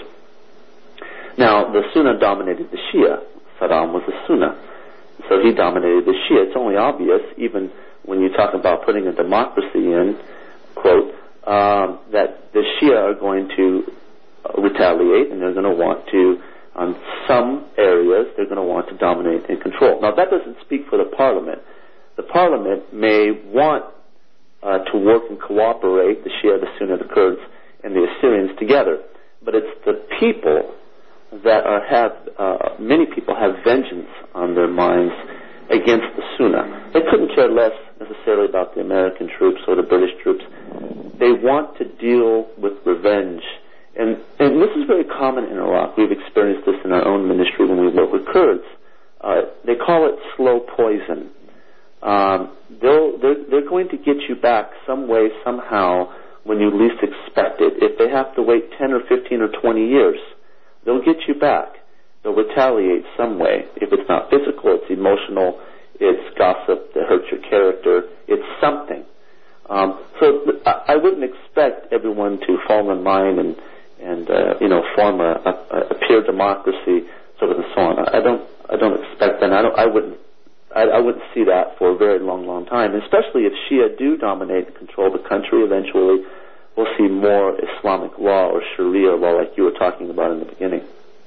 Now, the Sunni dominated the Shia. Saddam was a Sunni, so he dominated the Shia. It's only obvious, even when you talk about putting a democracy in, quote, um, that the Shia are going to uh, retaliate, and they're going to want to, on some areas, they're going to want to dominate and control. Now, that doesn't speak for the parliament. The parliament may want Uh, to work and cooperate, the Shia, the Sunni, the Kurds, and the Assyrians together. But it's the people that are have, uh, many people have vengeance on their minds against the Sunni. They couldn't care less necessarily about the American troops or the British troops. They want to deal with revenge. And, and this is very common in Iraq. We've experienced this in our own ministry when we work with Kurds. Uh, they call it slow poison. Um, they'll, they're, they're going to get you back some way, somehow, when you least expect it. If they have to wait ten or fifteen or twenty years, they'll get you back. They'll retaliate some way. If it's not physical, it's emotional, it's gossip that hurts your character, it's something. Um, so I, I wouldn't expect everyone to fall in line and, and uh, you know, form a, a, a pure democracy, sort of and so on. I don't, I don't expect that. I don't, I wouldn't. I, I wouldn't see that for a very long, long time, especially if Shia do dominate and control the country. Eventually, we'll see more Islamic law or Sharia law like you were talking about in the beginning.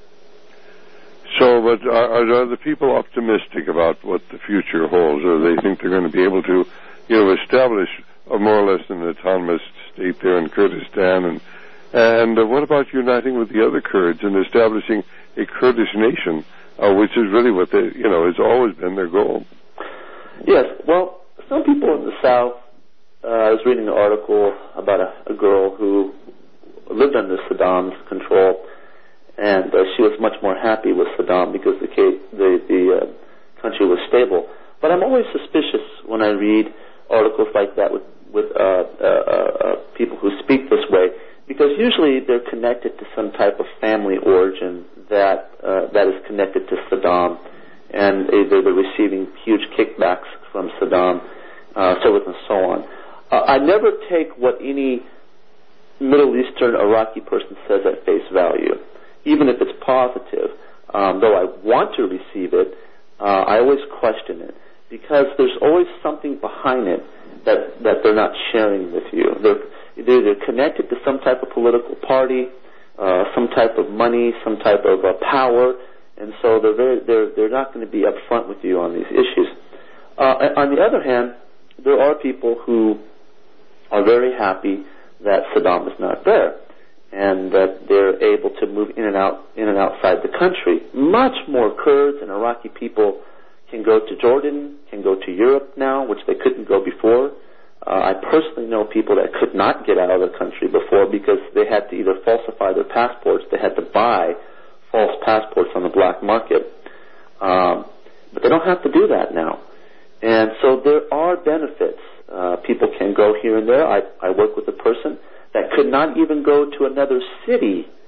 So, but are, are the people optimistic about what the future holds, or they think they're going to be able to, you know, establish a more or less an autonomous state there in Kurdistan? And, and uh, what about uniting with the other Kurds and establishing a Kurdish nation? Uh, which is really what they, you know, has always been their goal. Yes, well, some people in the South, uh, I was reading an article about a, a girl who lived under Saddam's control, and uh, she was much more happy with Saddam because the the, the uh, country was stable. But I'm always suspicious when I read articles like that with, with uh, uh, uh, people who speak this way, because usually they're connected to some type of family origin that uh, that is connected to Saddam, and either they're receiving huge kickbacks from Saddam, uh, so forth and so on. Uh, I never take what any Middle Eastern Iraqi person says at face value, even if it's positive. Um, though I want to receive it, uh, I always question it, because there's always something behind it that, that they're not sharing with you. They're, they're, they're connected to some type of political party, Uh, some type of money, some type of uh, power, and so they're very, they're they're not going to be upfront with you on these issues. Uh, on the other hand, there are people who are very happy that Saddam is not there, and that they're able to move in and out, in and outside the country. Much more Kurds and Iraqi people can go to Jordan, can go to Europe now, which they couldn't go before. Uh, I personally know people that could not get out of the country before because they had to either falsify their passports, they had to buy false passports on the black market. Um, but they don't have to do that now. And so there are benefits. Uh, people can go here and there. I, I work with a person that could not even go to another city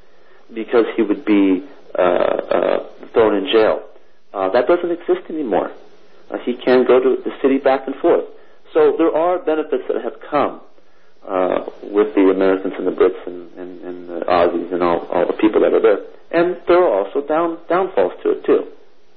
because he would be uh, uh, thrown in jail. Uh, that doesn't exist anymore. Uh, he can go to the city back and forth. So there are benefits that have come uh, with the Americans and the Brits and, and, and the Aussies and all, all the people that are there. And there are also down, downfalls to it, too.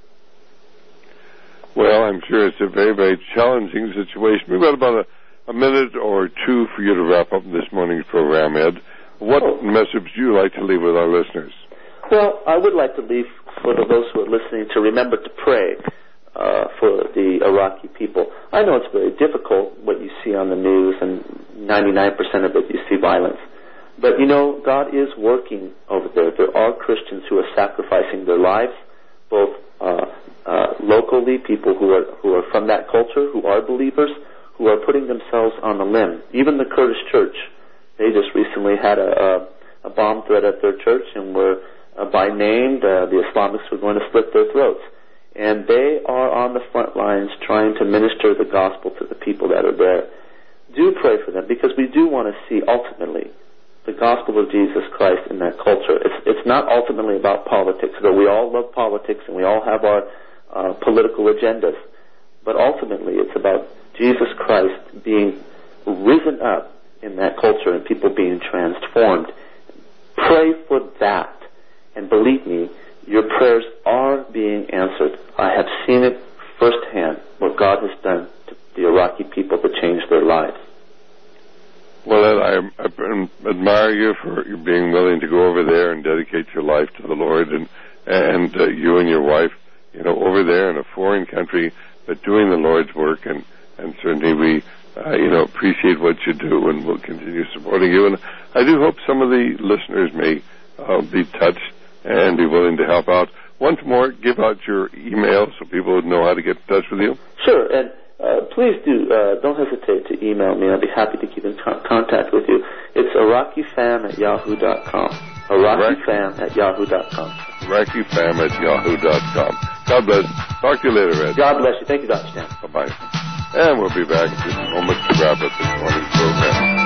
Well, I'm sure it's a very, very challenging situation. We've got about a, a minute or two for you to wrap up this morning's program, Ed. What oh. message do you like to leave with our listeners? Well, I would like to leave for those who are listening to remember to pray uh, for the Iraqi people. I know it's very difficult what you see on the news, and ninety-nine percent of it you see violence. But, you know, God is working over there. There are Christians who are sacrificing their lives, both uh, uh, locally, people who are who are from that culture, who are believers, who are putting themselves on the limb. Even the Kurdish church, they just recently had a, a, a bomb threat at their church, and were uh, by name, uh, the Islamics were going to slit their throats. And they are on the front lines trying to minister the gospel to the people that are there. Do pray for them, because we do want to see ultimately the gospel of Jesus Christ in that culture. It's, it's not ultimately about politics, though we all love politics and we all have our uh, political agendas. But ultimately it's about Jesus Christ being risen up in that culture and people being transformed. Pray for that. And believe me, your prayers are being answered. I have seen it firsthand, what God has done to the Iraqi people to change their lives. Well, Ed, I, I admire you for you being willing to go over there and dedicate your life to the Lord, and and uh, you and your wife, you know, over there in a foreign country, but doing the Lord's work, and, and certainly we, uh, you know, appreciate what you do, and we'll continue supporting you. And I do hope some of the listeners may uh, be touched and be willing to help out. Once more, give out your email so people would know how to get in touch with you. Sure, and uh, please do, uh, don't hesitate to email me. I'll be happy to keep in co- contact with you. It's IraqiFam at yahoo dot com. IraqiFam at yahoo dot com. IraqiFam at yahoo dot com. God bless. Talk to you later, Ed. God bless you. Thank you, Doctor Stan. Bye-bye. And we'll be back in just a moment to wrap up this morning's program.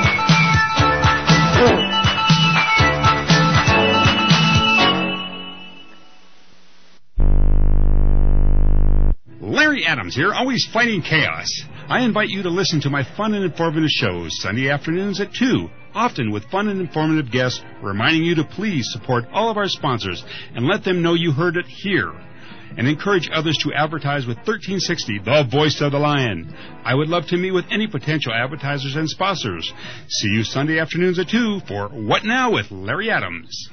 Larry Adams here, always fighting chaos. I invite you to listen to my fun and informative shows Sunday afternoons at two, often with fun and informative guests, reminding you to please support all of our sponsors and let them know you heard it here. And encourage others to advertise with thirteen sixty, the voice of the lion. I would love to meet with any potential advertisers and sponsors. See you Sunday afternoons at two for What Now with Larry Adams.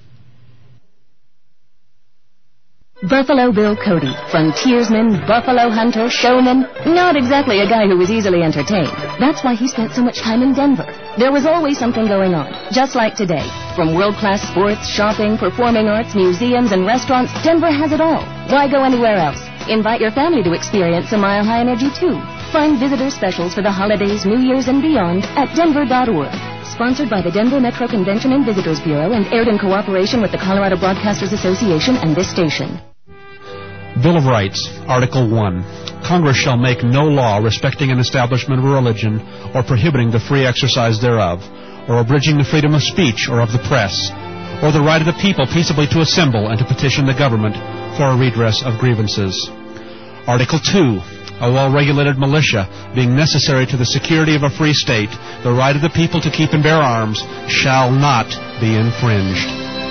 Buffalo Bill Cody, frontiersman, buffalo hunter, showman, not exactly a guy who was easily entertained. That's why he spent so much time in Denver. There was always something going on, just like today. From world-class sports, shopping, performing arts, museums, and restaurants, Denver has it all. Why go anywhere else? Invite your family to experience a Mile High Energy too. Find visitor specials for the holidays, New Year's, and beyond at denver dot org. Sponsored by the Denver Metro Convention and Visitors Bureau and aired in cooperation with the Colorado Broadcasters Association and this station. Bill of Rights, Article one. Congress shall make no law respecting an establishment of a religion or prohibiting the free exercise thereof, or abridging the freedom of speech or of the press, or the right of the people peaceably to assemble and to petition the government for a redress of grievances. Article two. A well-regulated militia, being necessary to the security of a free state, the right of the people to keep and bear arms, shall not be infringed.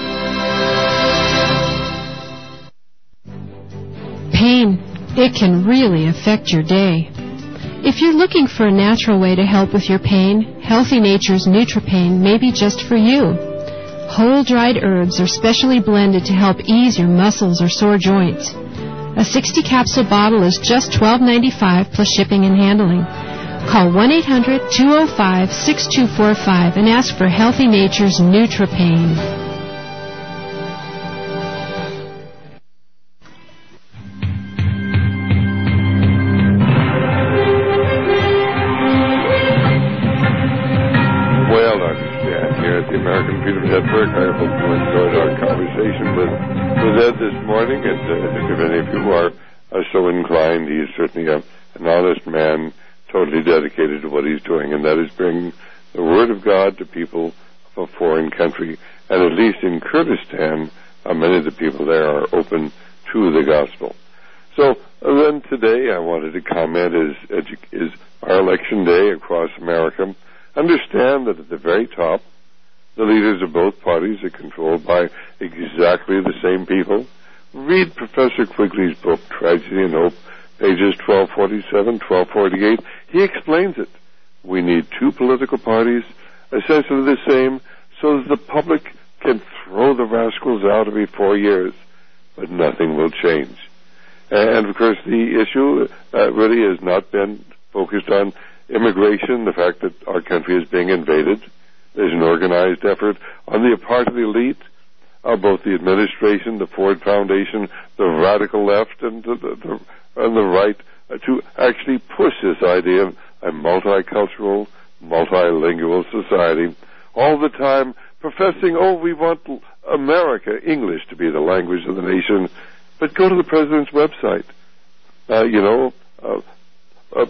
Pain. It can really affect your day. If you're looking for a natural way to help with your pain, Healthy Nature's NutriPain may be just for you. Whole dried herbs are specially blended to help ease your muscles or sore joints. A sixty capsule bottle is just twelve ninety-five plus shipping and handling. Call one eight hundred two oh five six two four five and ask for Healthy Nature's NutriPain. Network. I hope you enjoyed our conversation with, with Ed this morning, and uh, if any of you are, are so inclined, he is certainly a, an honest man, totally dedicated to what he's doing, and that is bringing the Word of God to people of a foreign country. And at least in Kurdistan, uh, many of the people there are open to the gospel. So uh, then today I wanted to comment is, edu- is our election day across America. Understand that at the very top, the leaders of both parties are controlled by exactly the same people. Read Professor Quigley's book, Tragedy and Hope, pages twelve forty-seven, twelve forty-eight. He explains it. We need two political parties, essentially the same, so that the public can throw the rascals out every four years, but nothing will change. And, of course, the issue uh, really has not been focused on immigration, the fact that our country is being invaded. There's an organized effort on the part of the elite, uh, both the administration, the Ford Foundation, the radical left, and the, the, and the right, uh, to actually push this idea of a multicultural, multilingual society, all the time professing, oh, we want America, English, to be the language of the nation. But go to the president's website. Uh, you know, uh, uh,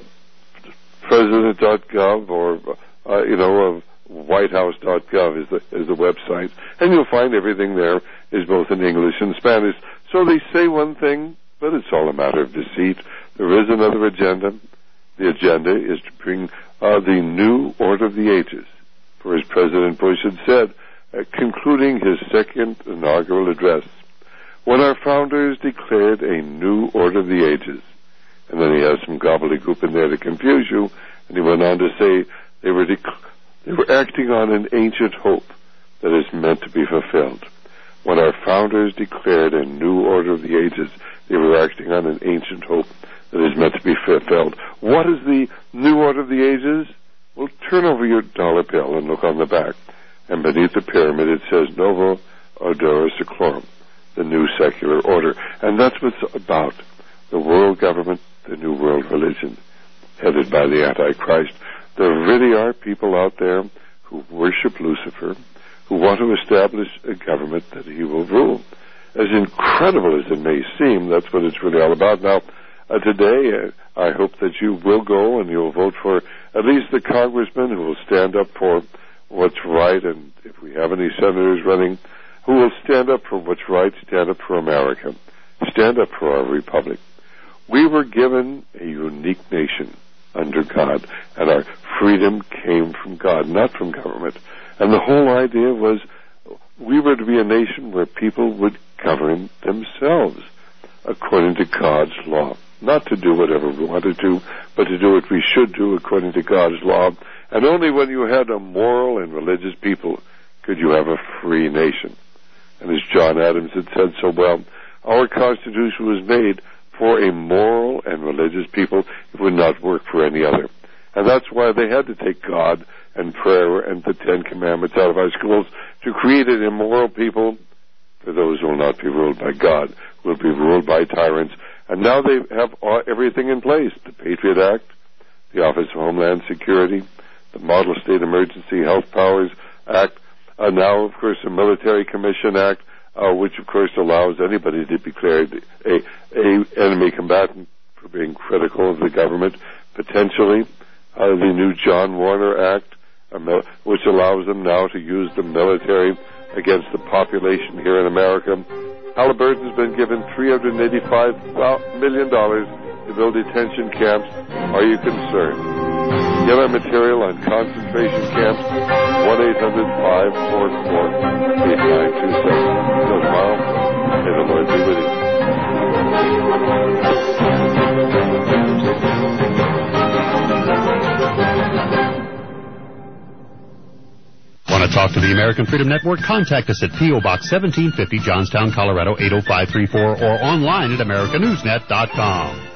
president dot gov or, uh, you know, uh, white house dot gov is the, is the website. And you'll find everything there is both in English and Spanish. So they say one thing, but it's all a matter of deceit. There is another agenda. The agenda is to bring uh, the new order of the ages. For as President Bush had said, uh, concluding his second inaugural address, when our founders declared a new order of the ages. And then he has some gobbledygook in there to confuse you, and he went on to say they were dec- they were acting on an ancient hope that is meant to be fulfilled. When our founders declared a new order of the ages, they were acting on an ancient hope that is meant to be fulfilled. What is the new order of the ages? Well, turn over your dollar bill and look on the back. And beneath the pyramid it says Novo Ordine Seclorum, the new secular order. And that's what it's about. The world government, the new world religion, headed by the Antichrist. There really are people out there who worship Lucifer, who want to establish a government that he will rule. As incredible as it may seem, that's what it's really all about. Now, uh, today, uh, I hope that you will go and you'll vote for at least the congressman who will stand up for what's right, and if we have any senators running, who will stand up for what's right, stand up for America, stand up for our republic. We were given a unique nation under God, and our freedom came from God, not from government. And the whole idea was we were to be a nation where people would govern themselves according to God's law. Not to do whatever we wanted to, but to do what we should do according to God's law. And only when you had a moral and religious people could you have a free nation. And as John Adams had said so well, our Constitution was made for a moral and religious people. It would not work for any other. And that's why they had to take God and prayer and the Ten Commandments out of our schools to create an immoral people for those who will not be ruled by God, who will be ruled by tyrants. And now they have all, everything in place. The Patriot Act, the Office of Homeland Security, the Model State Emergency Health Powers Act, uh, now, of course, the Military Commission Act, uh, which, of course, allows anybody to be declared a, a enemy combatant for being critical of the government, potentially. Uh, the new John Warner Act, uh, which allows them now to use the military against the population here in America. Halliburton's been given three hundred eighty-five million dollars to build detention camps. Are you concerned? Get our material on concentration camps, one eight hundred, five four four, eight nine two seven. Until tomorrow, may the Lord be with you. Want to talk to the American Freedom Network? Contact us at P O. Box seventeen fifty, Johnstown, Colorado, eight oh five three four, or online at America News Net dot com.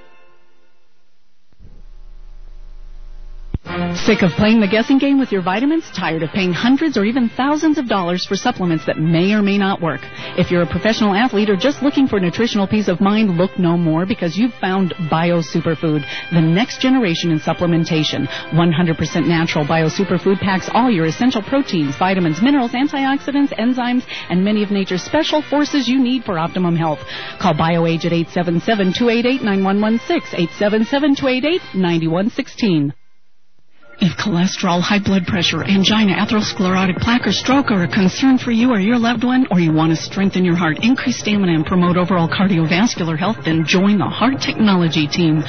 Sick of playing the guessing game with your vitamins? Tired of paying hundreds or even thousands of dollars for supplements that may or may not work? If you're a professional athlete or just looking for nutritional peace of mind, look no more, because you've found Bio Superfood, the next generation in supplementation. one hundred percent natural Bio Superfood packs all your essential proteins, vitamins, minerals, antioxidants, enzymes, and many of nature's special forces you need for optimum health. Call BioAge at eight seven seven, two eight eight, nine one one six, eight seven seven, two eight eight, nine one one six. If cholesterol, high blood pressure, angina, atherosclerotic plaque, or stroke are a concern for you or your loved one, or you want to strengthen your heart, increase stamina, and promote overall cardiovascular health, then join the Heart Technology team.